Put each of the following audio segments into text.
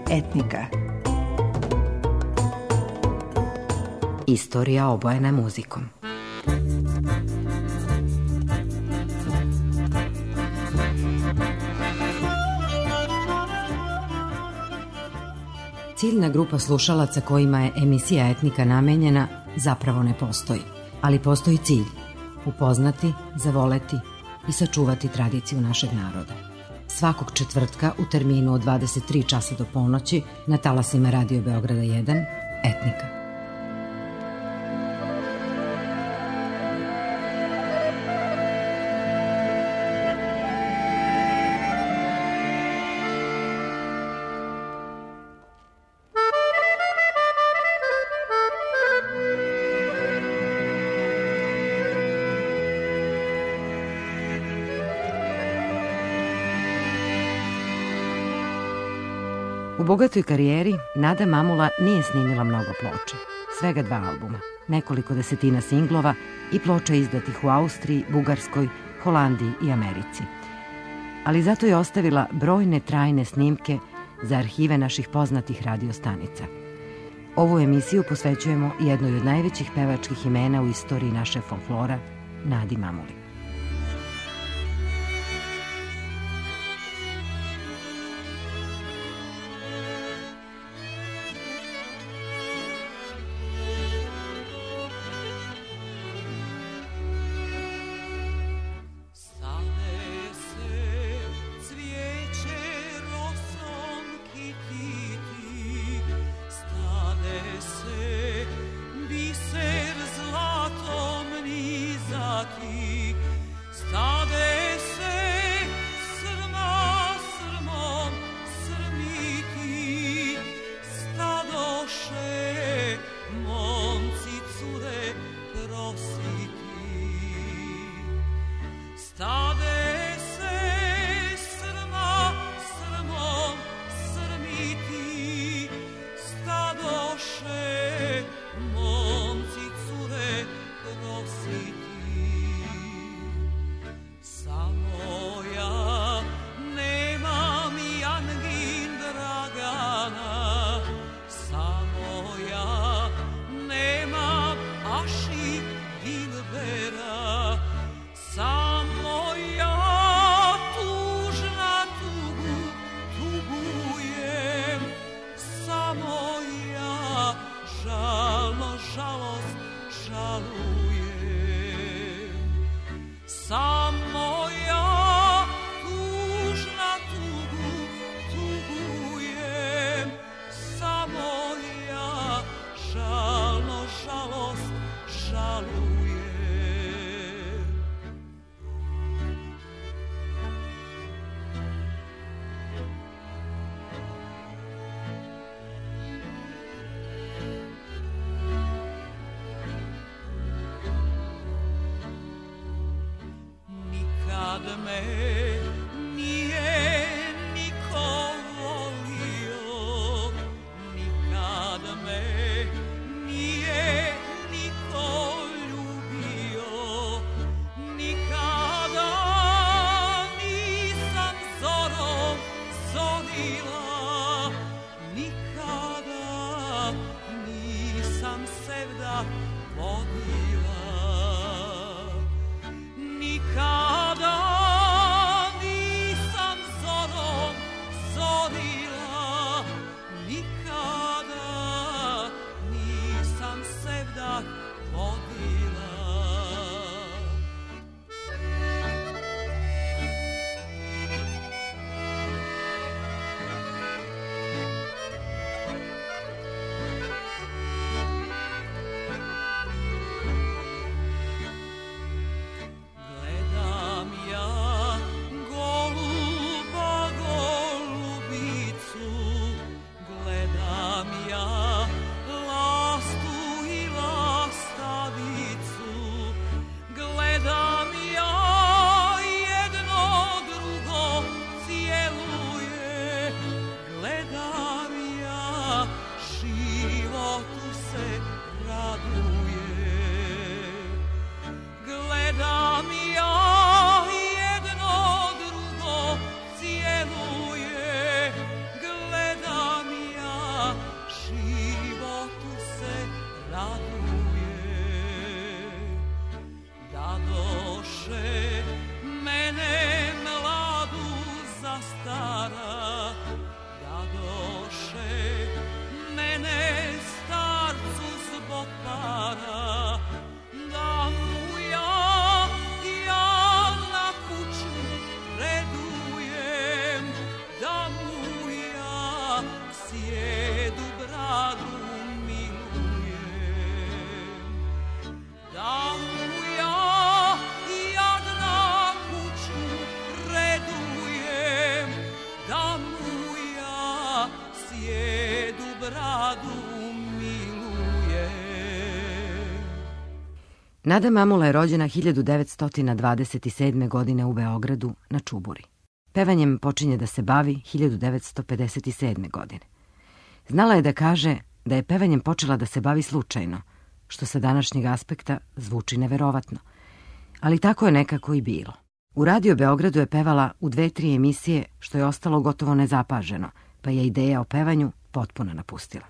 Etnika. Istorija obojena muzikom. Ciljna grupa slušalaca kojima je emisija Etnika namenjena zapravo ne postoji, ali postoji cilj: upoznati, zavoleti i sačuvati tradiciju našeg naroda. Svakog četvrtka u terminu od 23 časa do ponoći na talasima Radio Beograda 1, Etnika. U bogatoj karijeri Nada Mamula nije snimila mnogo ploča, svega 2 albuma, nekoliko desetina singlova i ploča izdatih u Austriji, Bugarskoj, Holandiji i Americi. Ali zato je ostavila brojne trajne snimke za arhive naših poznatih radio stanica. Ovu emisiju posvećujemo jednoj od najvećih pevačkih imena u istoriji naše folklora, Nadi Mamuli. para, dadoše mene starcu zbog para, da mu ja na kuću redujem, da mu ja sjedu bradu milujem, da mu ja na kuću redujem, da mu ja sjedu bradu milujem. Nada Mamula je rođena 1927. godine u Beogradu na Čuburi. Pevanjem počinje da se bavi 1957. godine. Znala je da kaže da je pevanjem počela da se bavi slučajno, što sa današnjeg aspekta zvuči neverovatno. Ali tako je nekako i bilo. U Radio Beogradu je pevala u 2-3 emisije, što je ostalo gotovo nezapaženo, pa je ideja o pevanju potpuno napustila.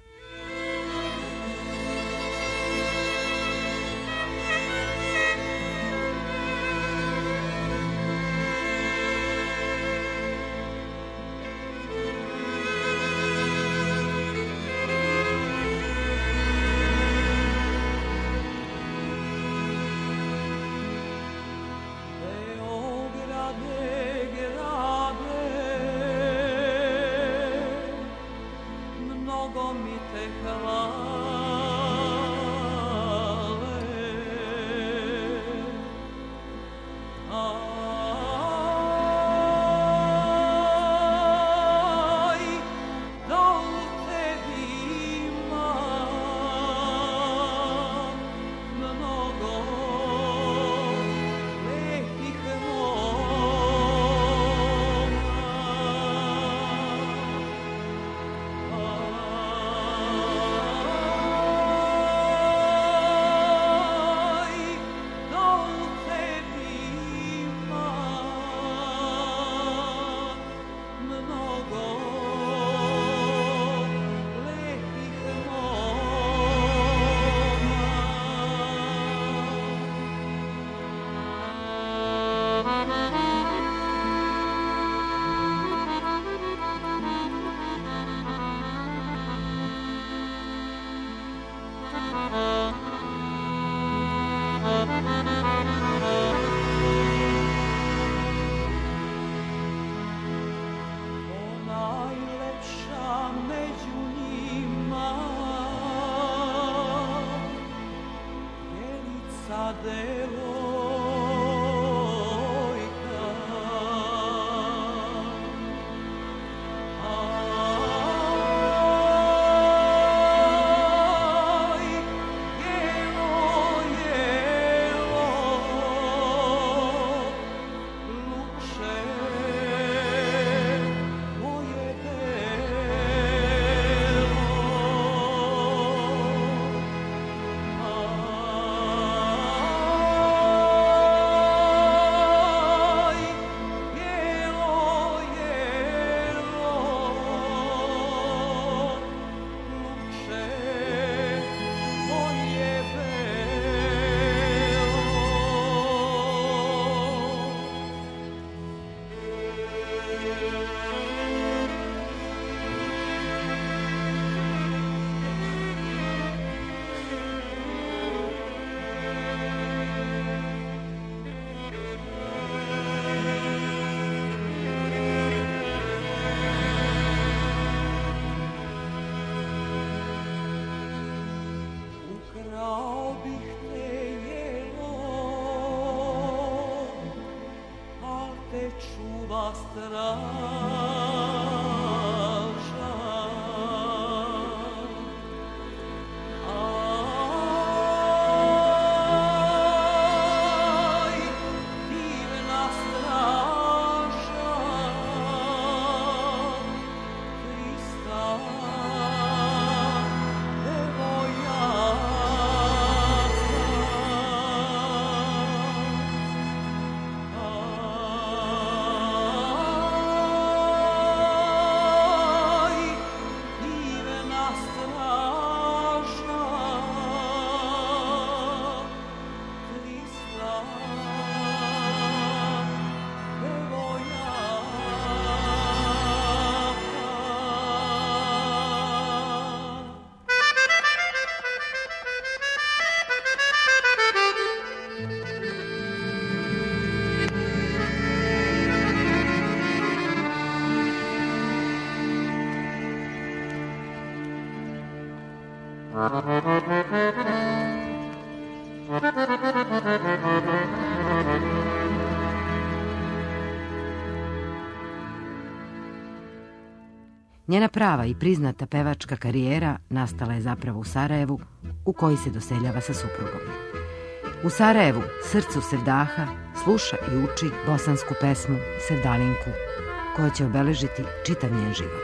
Njena prava i priznata pevačka karijera nastala je zapravo u Sarajevu, u koji se doseljava sa suprugom. U Sarajevu, srcu Sevdaha, sluša i uči bosansku pesmu Sevdalinku, koja će obeležiti čitav njen život.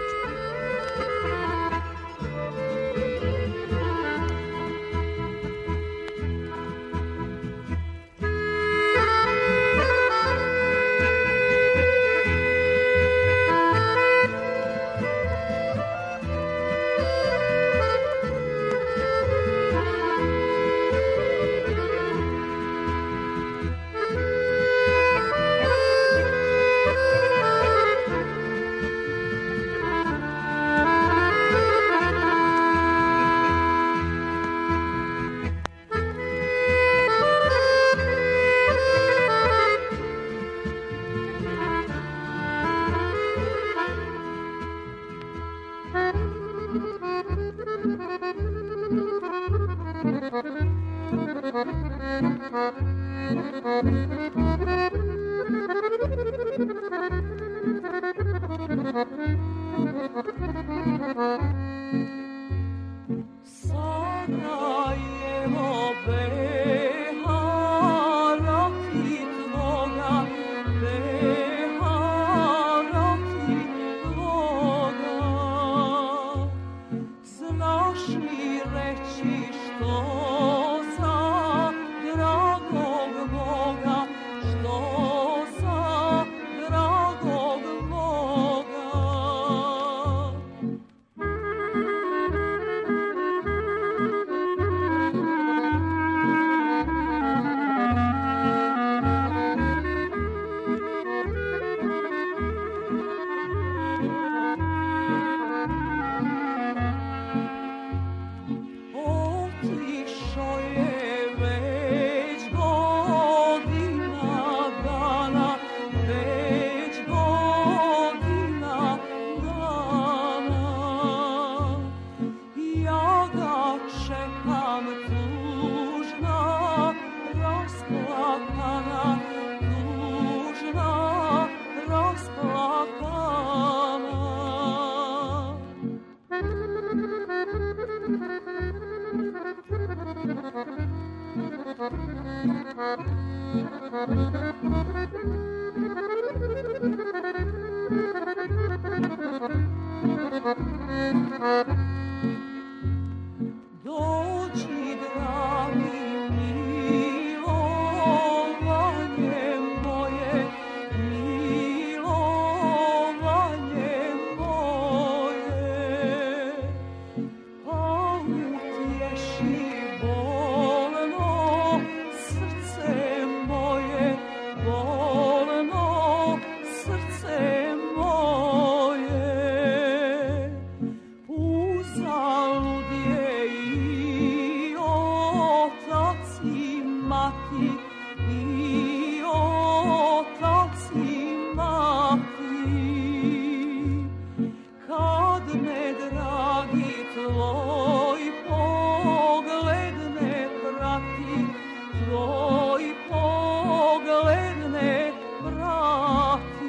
Dođi, dragi, milovanje moje, milovanje moje, pa utješi bolno srce moje, bolno srce moje. Uzalud je i otac i mati, i otac i mati, kad me, dragi, tvoj pogled ne prati, tvoj pogled ne prati.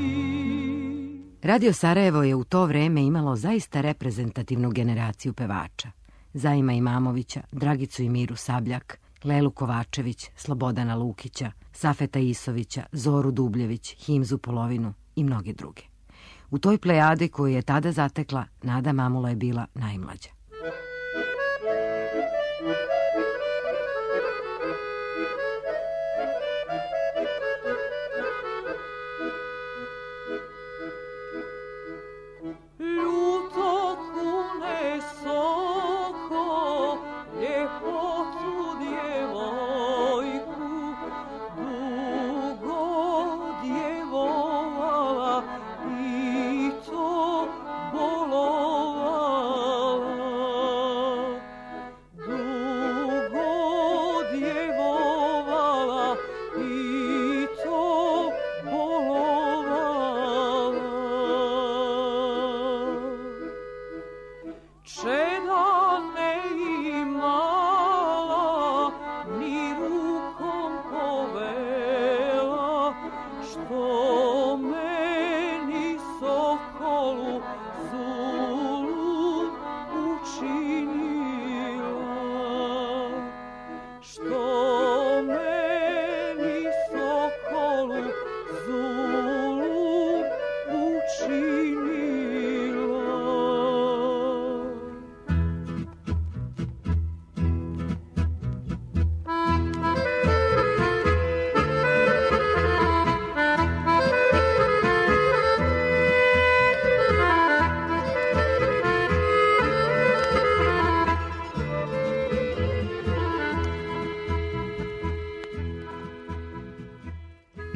Radio Sarajevo je u to vreme imalo zaista reprezentativnu generaciju pevača. Zaima Imamovića, Dragicu i Miru Sabljak, Lelu Kovačević, Slobodana Lukića, Safeta Isovića, Zoru Dubljević, Himzu Polovinu i mnoge druge. U toj plejadi koju je tada zatekla, Nada Mamula je bila najmlađa. Ljuto kune soko, ljepotu djevojku, dugo djevovala i to bolovala.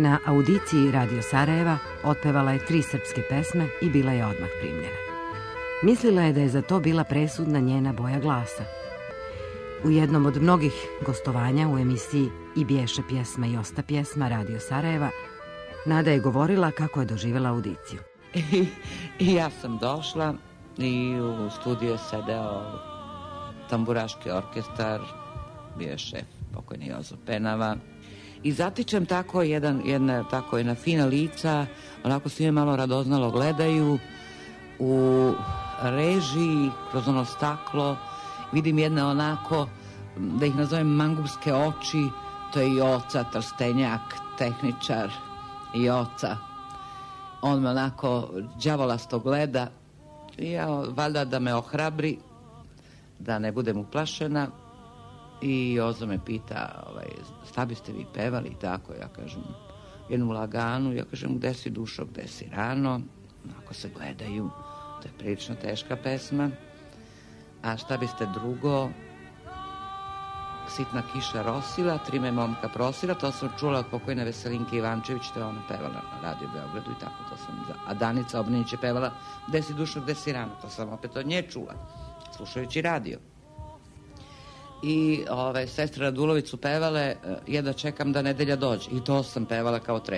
Na audiciji Radio Sarajeva otpevala je 3 srpske pesme i bila je odmah primljena. Mislila je da je za to bila presudna njena boja glasa. U jednom od mnogih gostovanja u emisiji I bješe pjesma i osta pjesma Radio Sarajeva, Nada je govorila kako je doživjela audiciju. I ja sam došla i u studiju je sedeo tamburaški orkestar, bio je šef pokojni Jozo Penava. I zatičem tako jedna fina lica, onako svi me malo radoznalo gledaju, u režiji, kroz ono staklo, vidim jedne onako, da ih nazovem mangupske oči, to je Joca Trstenjak, tehničar Joca. On me onako đavolasto gleda i ja, valjda da me ohrabri, da ne budem uplašena. I Jozo me pita, šta biste vi pevali i tako, ja kažem, jednu laganu, ja kažem, gde si dušo, gde si rano, ako se gledaju, to je prilično teška pesma, a šta biste drugo, Sitna kiša rosila, 3 me momka prosila, to sam čula od pokojne Veselinke Ivančević, to je ona pevala na Radio Beogradu i tako, to sam, a Danica Obninić je pevala, gde si dušo, gde si rano, to sam opet od nje čula, slušajući radio. I sestre Radulović su pevale Jedva čekam da nedelja dođe. I to sam pevala kao 3.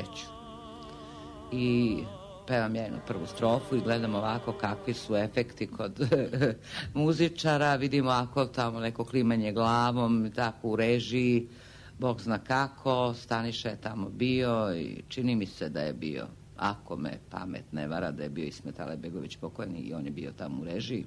I pevam ja jednu prvu strofu i gledam ovako kakvi su efekti kod muzičara. Vidimo ako tamo neko klimanje glavom, tako u režiji, Bog zna kako. Staniša je tamo bio i čini mi se da je bio, ako me pamet ne vara, da je bio Ismet Alebegović pokojni i on je bio tamo u režiji.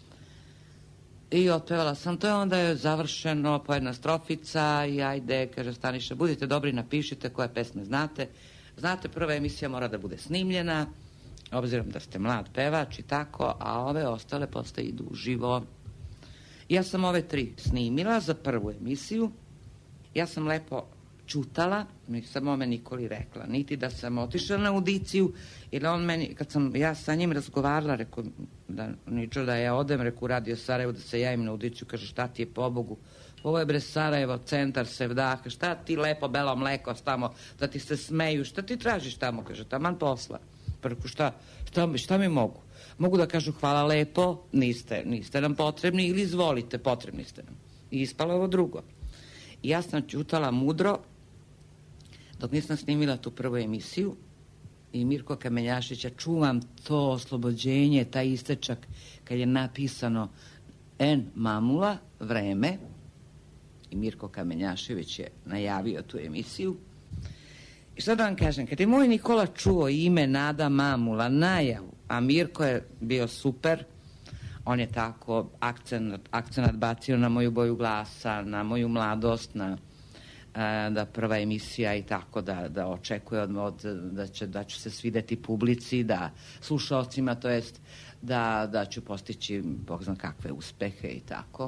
I otpevala sam to, onda je završeno po jedna strofica i ajde, kaže Staniša, budite dobri, napišite koje pesme znate. Znate, prva emisija mora da bude snimljena, obzirom da ste mlad pevač i tako, a ove ostale posle idu uživo. Ja sam ove 3 snimila za prvu emisiju. Ja sam lepo čutala, nisam ome Nikoli rekla, niti da sam otišla na audiciju, jer on meni, kad sam ja sa njim razgovarala, rekao da ničo da ja odem, rekao u Radio Sarajevo da se javim na audiciju, kaže šta ti je pobogu, ovo je bre Sarajevo, centar Sevdaha, šta ti lepo belo mleko tamo, da ti se smeju, šta ti tražiš tamo, kaže, taman posla. Pa rekao šta mi mogu? Mogu da kažu hvala lepo, niste nam potrebni ili izvolite, potrebni ste nam. I ispalo ovo drugo. I ja sam čutala mudro, dok nisam snimila tu prvu emisiju i Mirko Kamenjašića, čuvam to oslobođenje, taj istečak kad je napisano N Mamula, vreme, i Mirko Kamenjašević je najavio tu emisiju. I šta da vam kažem, kad je moj Nikola čuo ime Nada Mamula, najavu, a Mirko je bio super, on je tako akcenat bacio na moju boju glasa, na moju mladost, da prva emisija i tako da očekuje da ću se svideti publici, da slušalcima, to jest da ću postići bog zna kakve uspehe i tako.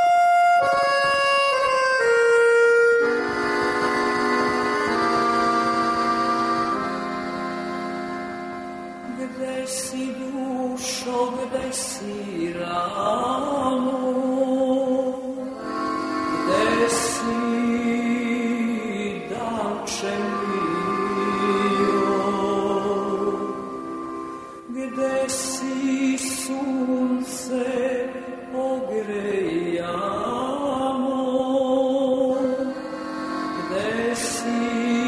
Gde si dušo, gde si rano, gde si davče mio, gde si sunce ogrejano, gde si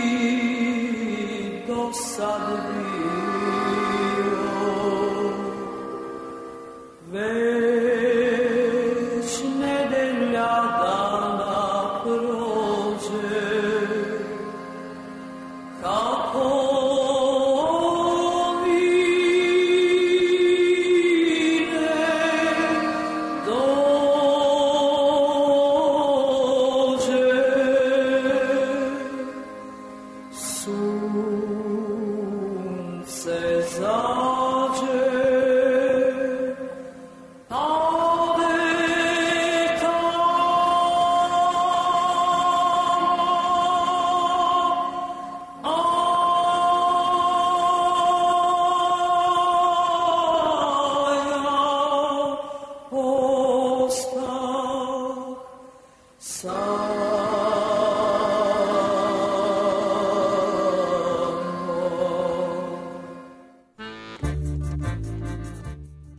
do sad bio.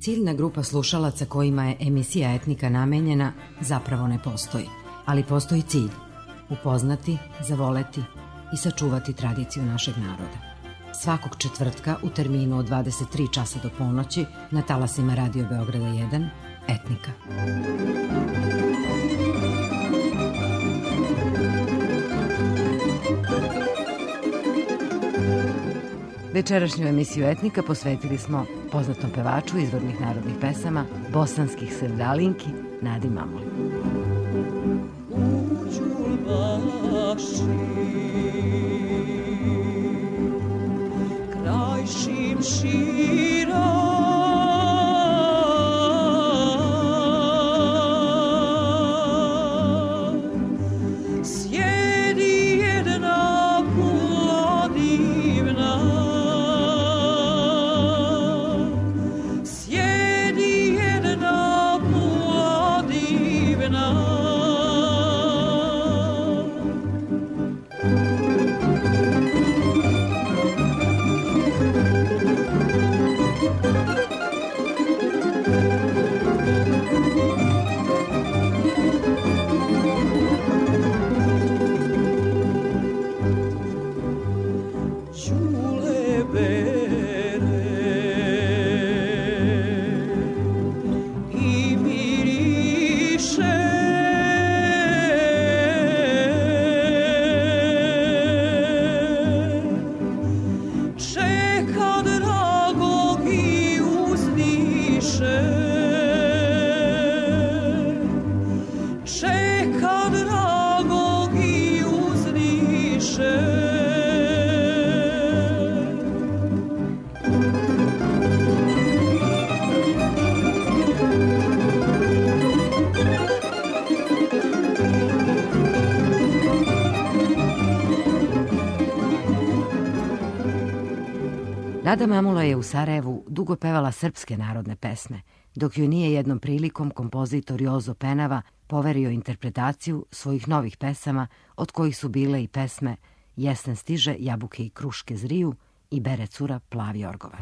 Ciljna grupa slušalaca kojima je emisija Etnika namenjena zapravo ne postoji, ali postoji cilj – upoznati, zavoleti i sačuvati tradiciju našeg naroda. Svakog četvrtka u terminu od 23 časa do ponoći na talasima Radio Beograda 1, Etnika. Večerašnju emisiju Etnika posvetili smo poznatom pevaču izvornih narodnih pesama, bosanskih sevdalinki, Nadi Mamuli. U Đulbaši, kraj Šimšira, sjedi jedna pula divna, sjedi jedna pula divna. Nada Mamula je u Sarajevu dugo pevala srpske narodne pesme, dok joj nije jednom prilikom kompozitor Jozo Penava poverio interpretaciju svojih novih pesama, od kojih su bile i pesme Jesen stiže, jabuke i kruške zriju i Bere cura plavi orgovan.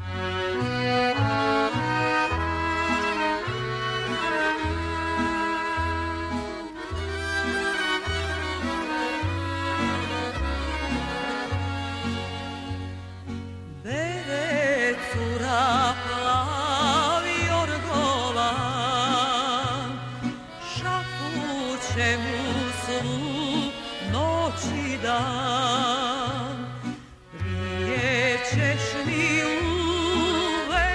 Prijećeš mi uvek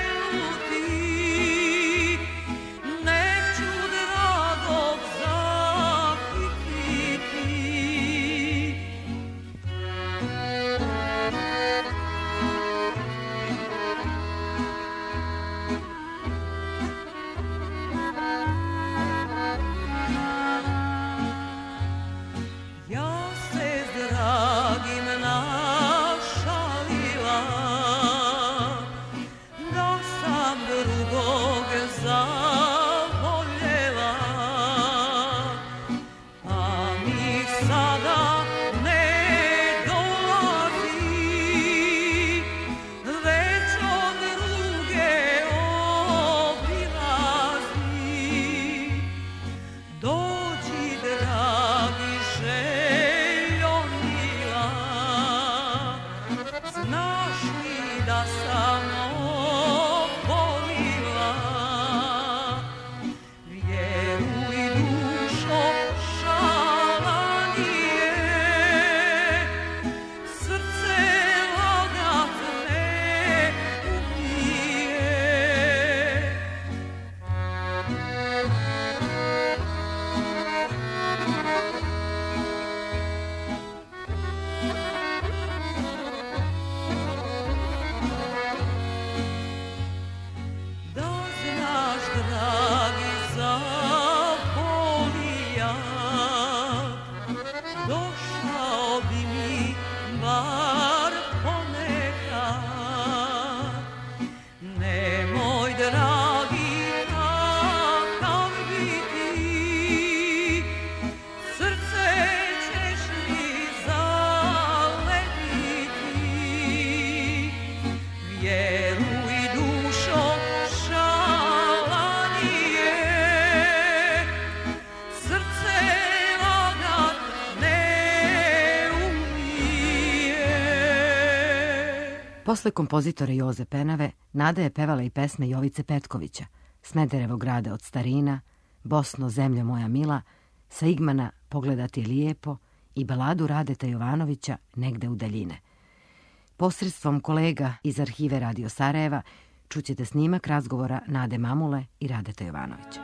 Posle kompozitora Joze Penave, Nada je pevala i pesme Jovice Petkovića, Smederevo grade od starina, Bosno, zemljo moja mila, Sa Igmana Pogledati je lijepo i baladu Radeta Jovanovića Negde u daljine. Posredstvom kolega iz arhive Radio Sarajeva čućete snimak razgovora Nade Mamule i Radeta Jovanovića.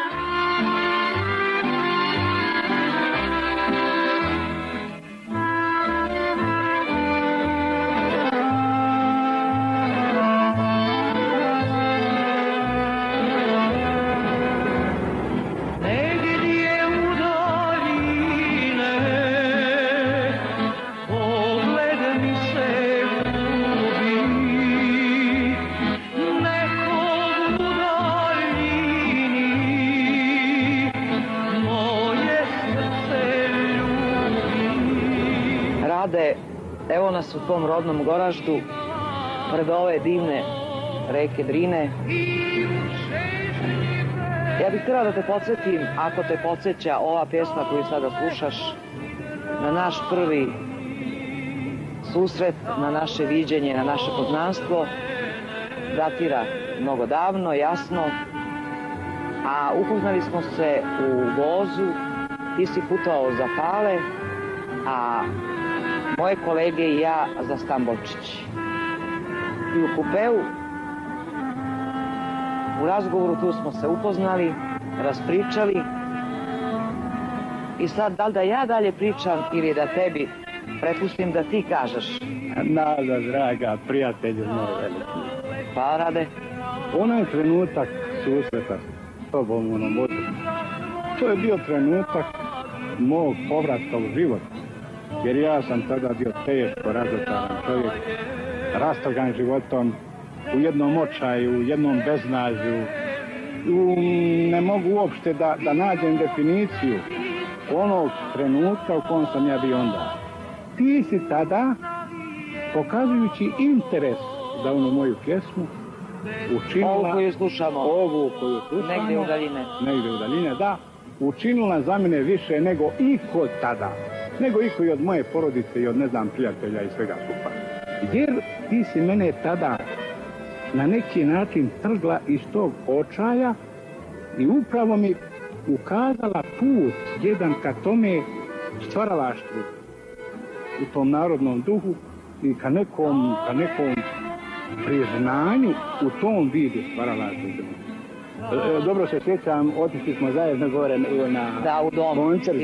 Evo nas u tvom rodnom Goraždu, pred ove divne reke Drine. Ja bih htjela da te podsjetim, ako te podsjeća ova pjesma koju sada slušaš, na naš prvi susret, na naše viđenje, na naše poznanstvo. Datira mnogo davno, jasno, a upoznali smo se u vozu, ti si putao za Pale, a moje kolege i ja za Stambovčić. I u kupeu, u razgovoru tu smo se upoznali, raspričali. I sad, da li da ja dalje pričam ili da tebi prepustim da ti kažeš? Nada, draga, prijatelju moj veliki. Pa, Rade? Onaj trenutak susreta s tobom u Novodu, to je bio trenutak mog povratka u život. Jer ja sam tada bio teško razočaran čovjek, rastogan životom, u jednom očaju, u jednom beznađu. Ne mogu uopšte da nađem definiciju onog trenutka u kom sam ja bio onda. Ti si tada, pokazujući interes za onu moju pjesmu, učinila... Ovu koju slušamo. Negdje u daljine. Negdje u daljine, da. Učinila za mene više nego iko tada. Nego iko i od moje porodice i od, ne znam, prijatelja i svega skupa. Jer ti si mene tada na neki način trgla iz tog očaja i upravo mi ukazala put jedan ka tome stvaralaštvu u tom narodnom duhu i ka nekom priznanju u tom vidu stvaralaštvu. Dobro se sjećam, otišli smo zajedno gore na koncert,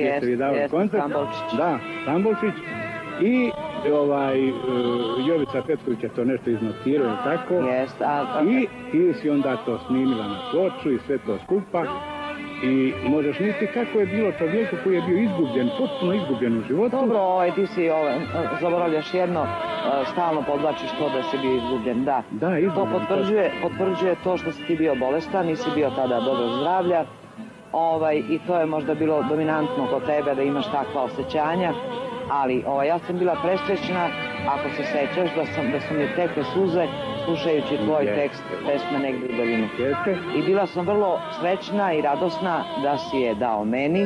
Stambovčić i Jovica Petković je to nešto iznotirao, tako? I ti si onda to snimila na ploču i sve to skupa. I možeš misliti kako je bilo čovjeku koji je bio izgubljen, potpuno izgubljen u životu. Dobro, ti si zaboravljaš jedno, stalno podvlačiš to da si bio izgubljen, da. Da, izgubljen. To potvrđuje to što si ti bio bolestan, nisi bio tada dobro zdravlja. I to je možda bilo dominantno kod tebe da imaš takva osjećanja. Ali ja sam bila presrećna, ako se sećaš, da su mi tekle suze slušajući tvoj tekst pesme Negdje u daljini. I bila sam vrlo srećna i radosna da si je dao meni.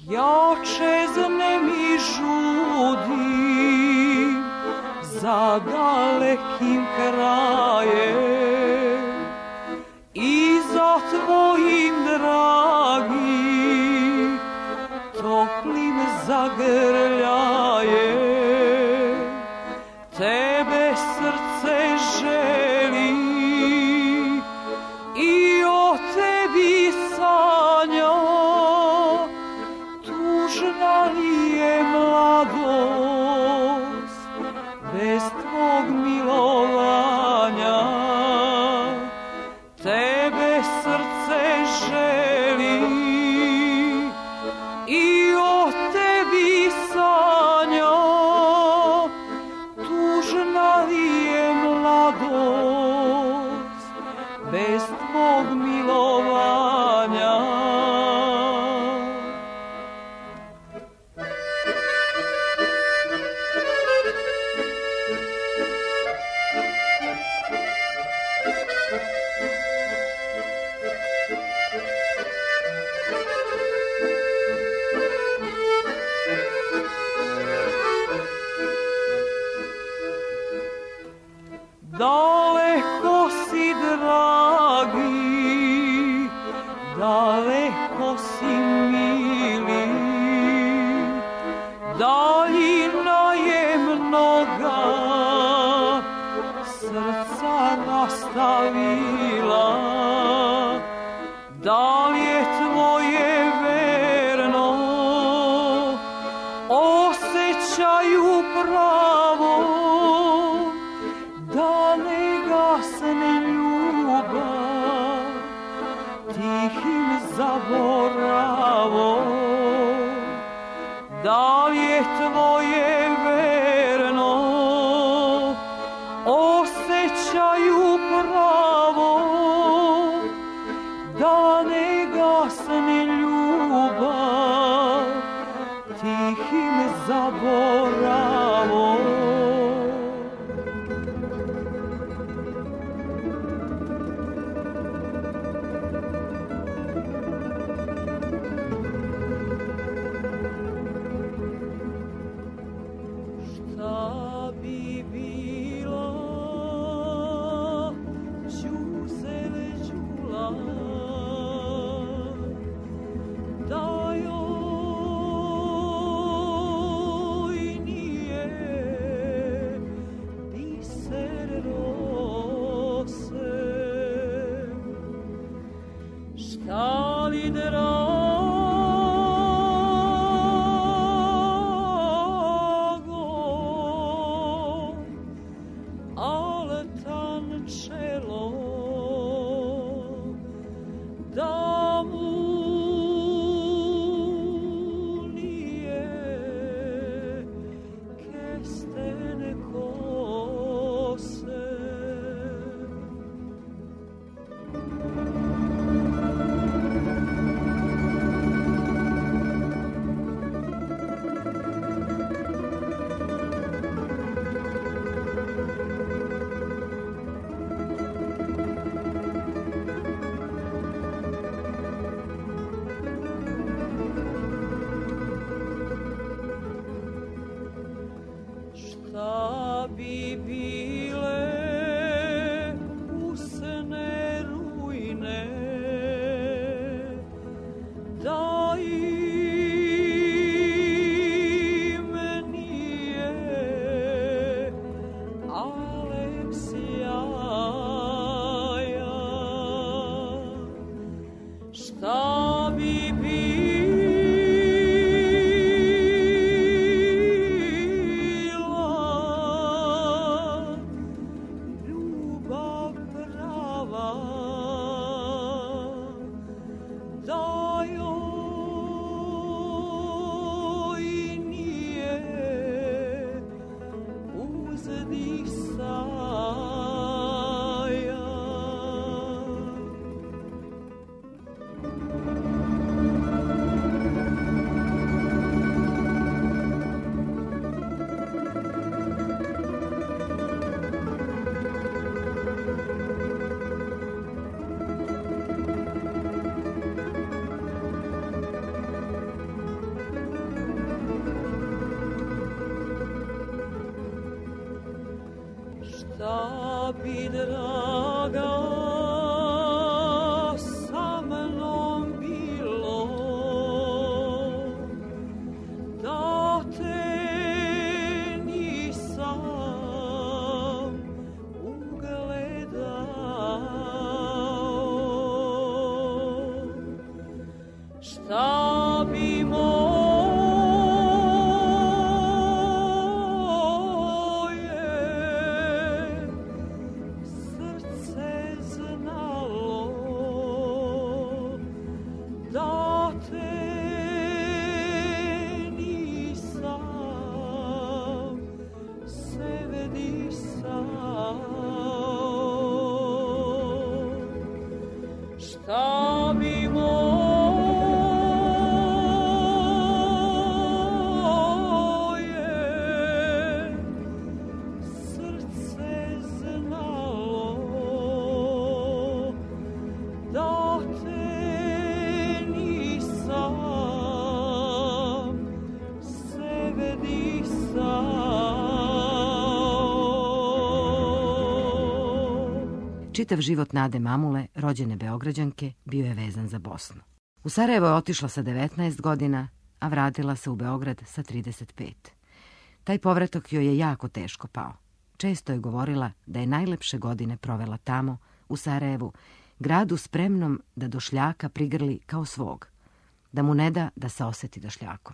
Ja čezne mi žudim za dalekim krajem i za tvojim dragim toplim zagrljajem. Tebe srce želi i o tebi sanja. Tužna li je mladost bez tvog milovanja? Tebe srce želi i o tebi sanja. Tužna li je mladost bez tvog milovanja? Daleko si dragi, daleko si mili, daljina je mnoga, srca nastavila. Da li je tvoje verno, osjećaju pravo, da ne gasne ljubav tihim zaboravom. Da li je tvoje verno, osjećaju pravo, da ne gasne ljubav tihim zaboravom. bi draga sa mnom bilo da te nisam ugledao. Šta bi Čitav život Nade Mamule, rođene Beograđanke, bio je vezan za Bosnu. U Sarajevo je otišla sa 19 godina, a vratila se u Beograd sa 35. Taj povratak joj je jako teško pao. Često je govorila da je najlepše godine provela tamo, u Sarajevu, gradu spremnom da došljaka prigrli kao svog, da mu ne da da se oseti došljakom.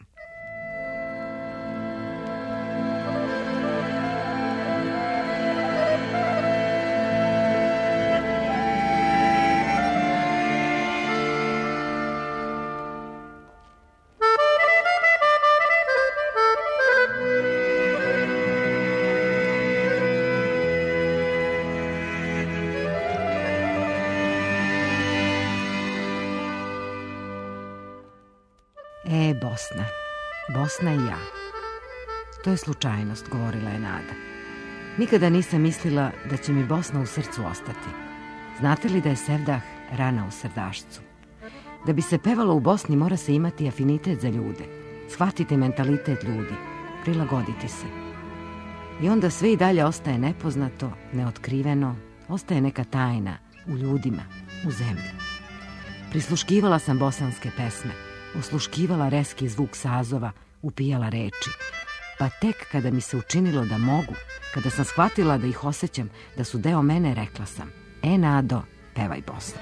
Bosna. Bosna i ja. To je slučajnost, govorila je Nada. Nikada nisam mislila da će mi Bosna u srcu ostati. Znate li da je sevdah rana u srdašcu? Da bi se pevalo u Bosni mora se imati afinitet za ljude, shvatiti mentalitet ljudi, prilagoditi se. I onda sve i dalje ostaje nepoznato, neotkriveno, ostaje neka tajna u ljudima, u zemlji. Prisluškivala sam bosanske pesme, osluškivala reski zvuk sazova, upijala reči. Pa tek kada mi se učinilo da mogu, kada sam shvatila da ih osjećam, da su deo mene, rekla sam: E, Nado, pevaj Bosnu.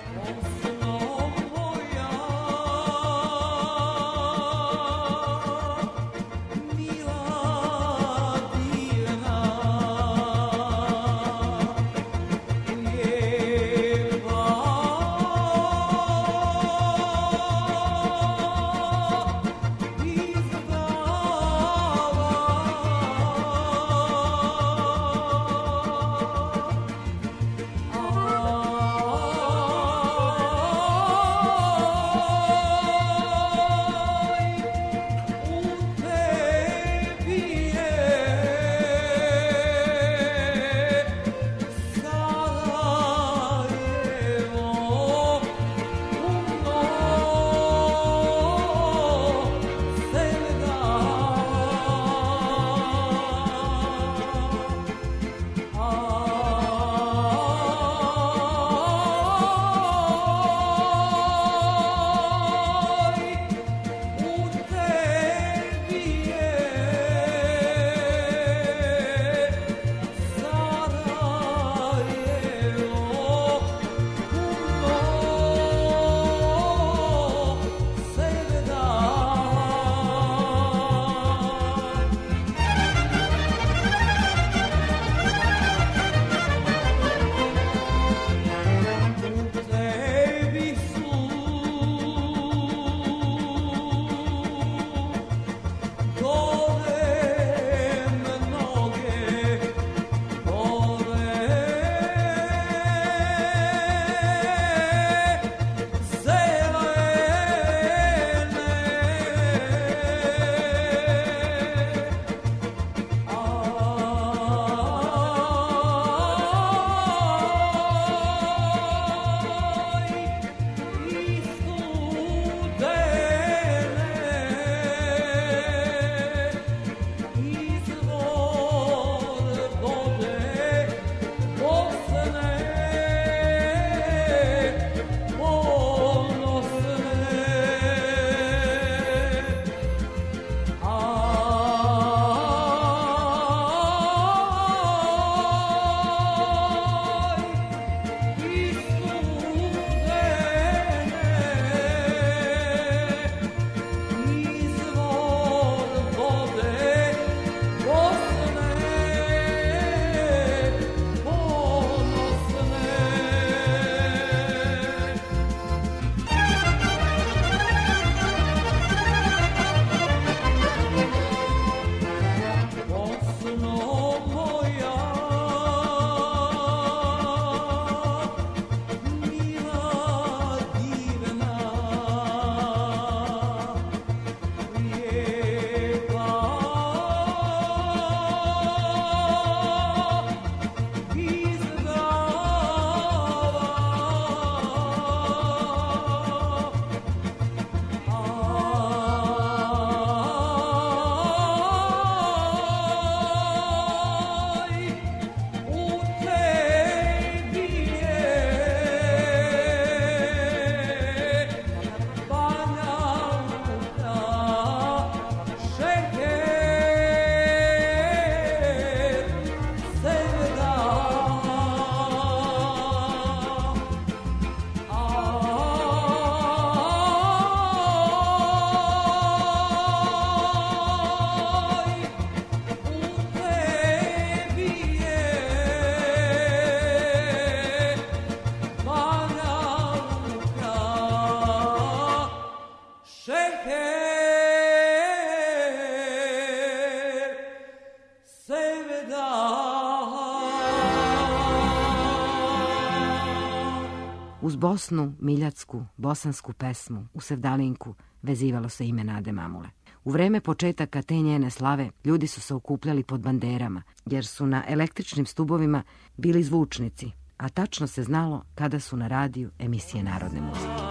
Uz Bosnu, miljatsku, bosansku pesmu, u Sevdalinku vezivalo se ime Nade Mamule. U vreme početaka te njene slave ljudi su se okupljali pod banderama, jer su na električnim stubovima bili zvučnici, a tačno se znalo kada su na radiju emisije narodne muzike.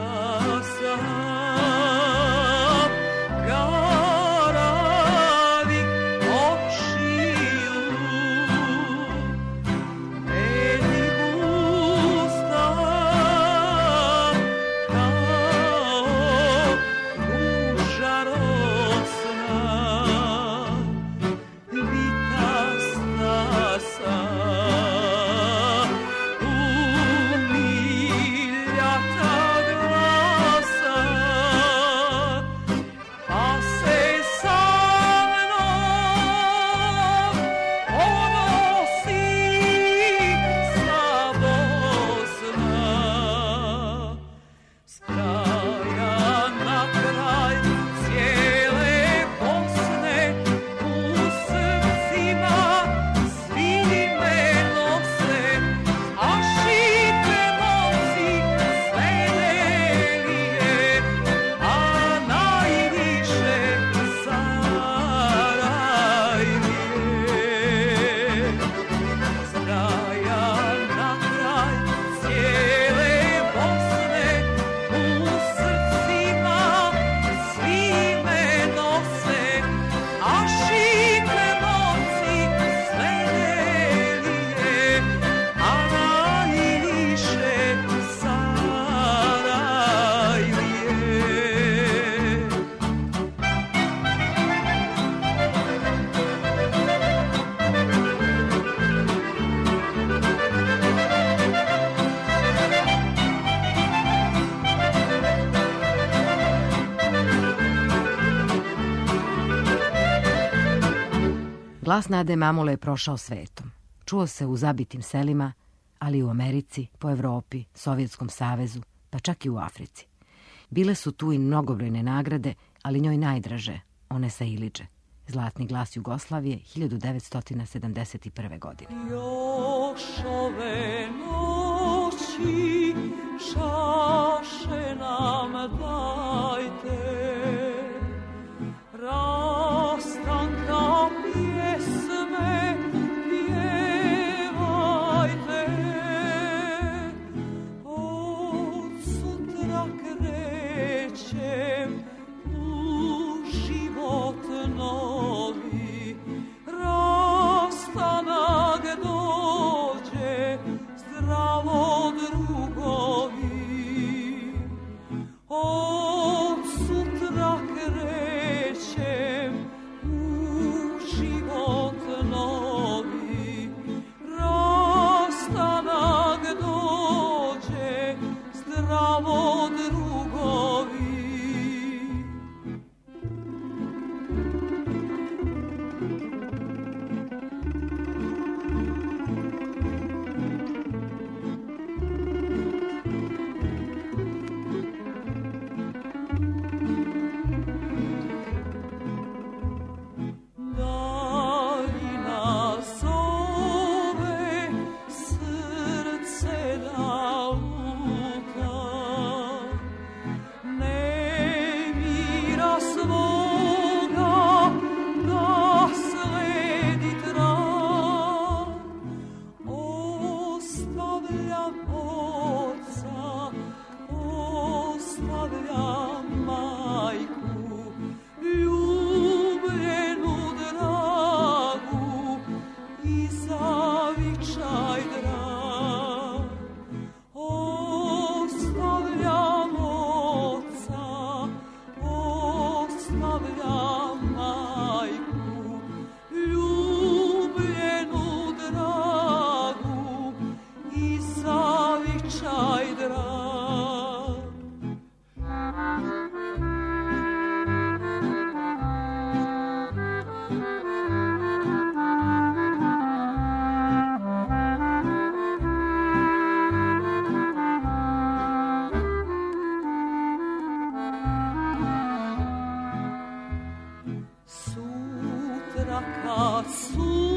Glas Nade Mamule je prošao svetom. Čuo se u zabitim selima, ali i u Americi, po Evropi, Sovjetskom savezu, pa čak i u Africi. Bile su tu i mnogobrojne nagrade, ali njoj najdraže, one sa Ilidže. Zlatni glas Jugoslavije 1971. godine. Još ove noći čaše nam dajte, rastanka pjesme pjevajte, od sutra krećem u život novi, rastanak dođe, zdravo drugovi, od sutra krećem u život novi, rastanak dođe, zdravo drugovi.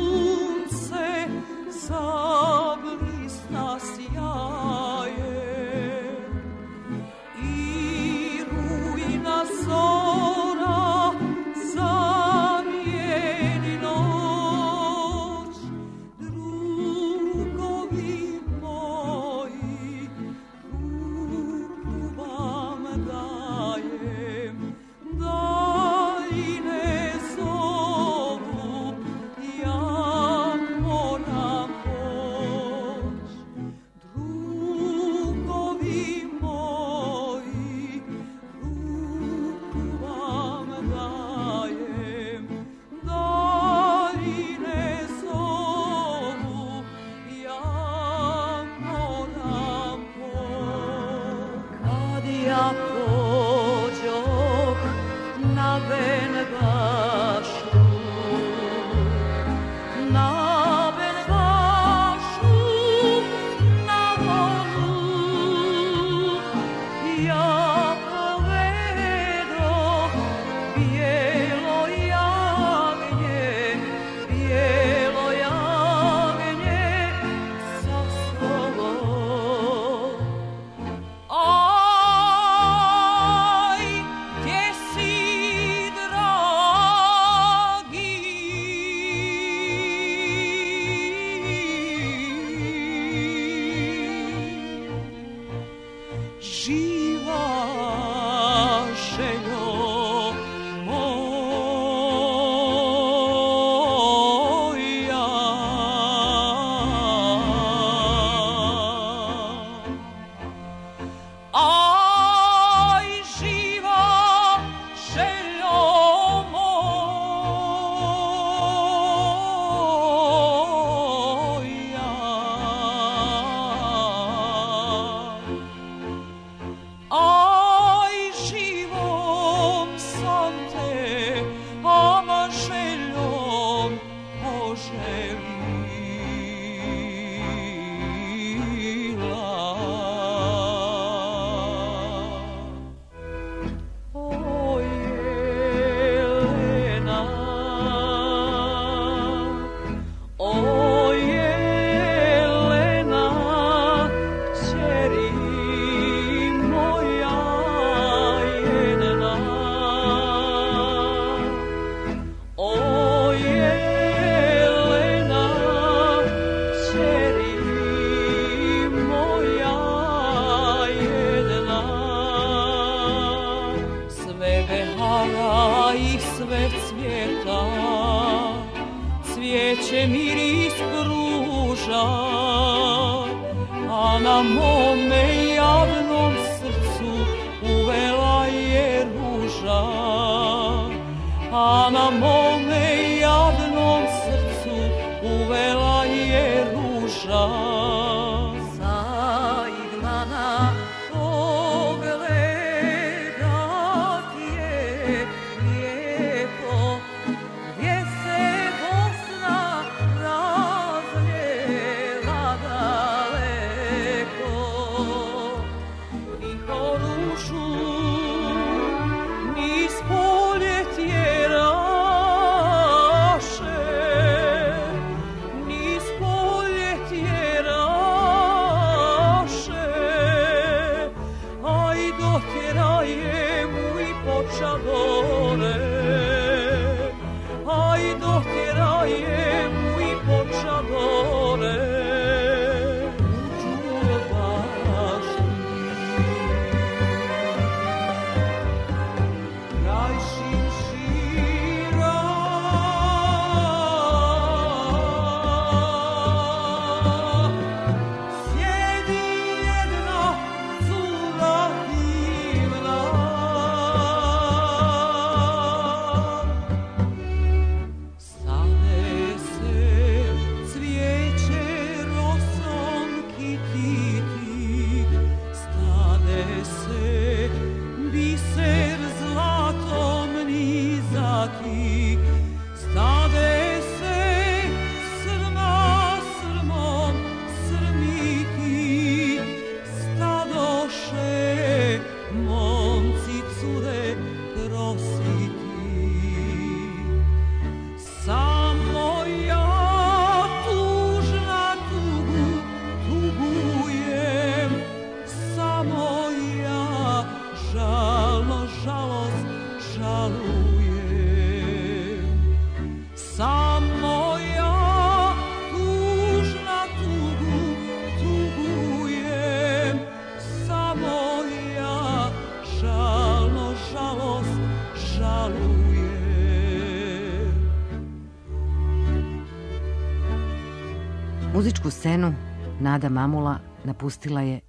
Sunce zablisna sjaje, sve cvjeta, cvijeće miris pruža, a na mome javnom srcu uvela je ruža, a na mome javnom srcu uvela je ruža. Sa Igmana pogledat je lijepo, gdje se Bosna razljeva daleko. Tiho ružu niz polje tjeraše, niz polje tjeraše, aj dotjeraje mu i počadore, aj dotjeraje mu i počadore. Muzičku scenu Nada Mamula napustila je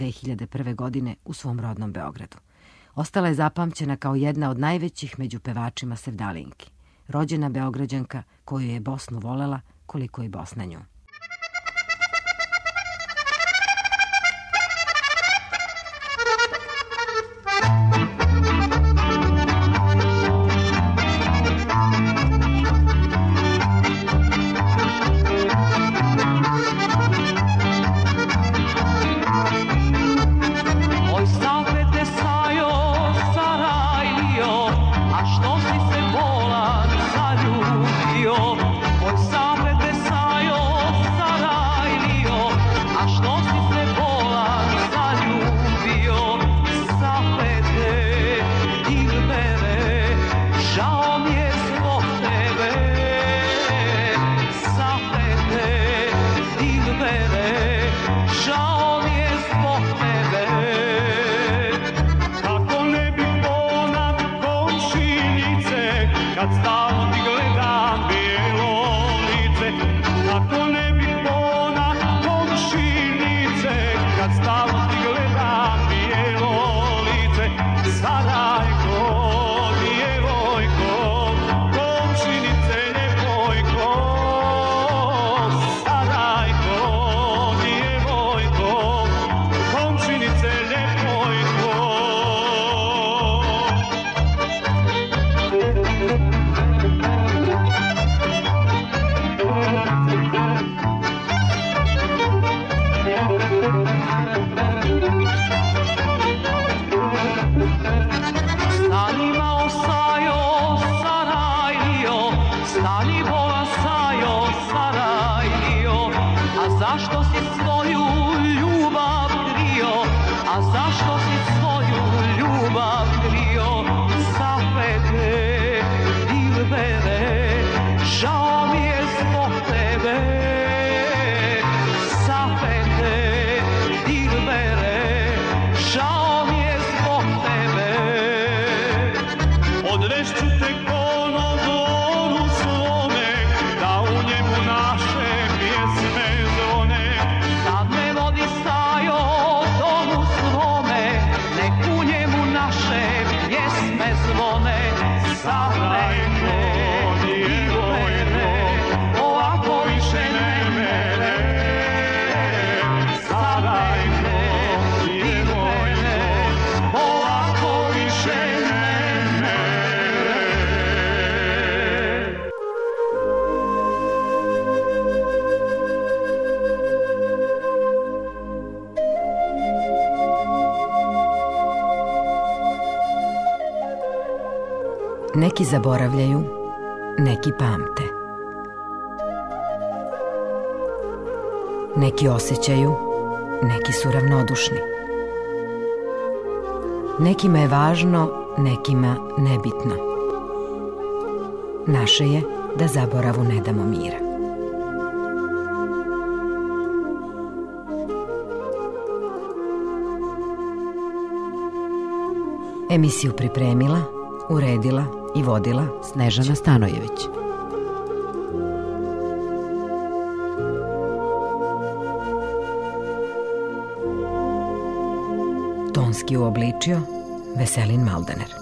2001. godine u svom rodnom Beogradu. Ostala je zapamćena kao jedna od najvećih među pevačima sevdalinki. Rođena Beograđanka koju je Bosnu volela koliko i Bosna nju. Odvešću te kono Neki zaboravljaju, neki pamte. Neki osjećaju, neki su ravnodušni. Nekima je važno, nekima nebitno. Naše je da zaboravu ne damo mira. Emisiju pripremila, uredila i vodila Snežana Stanojević. Tonski uobličio Veselin Maldaner.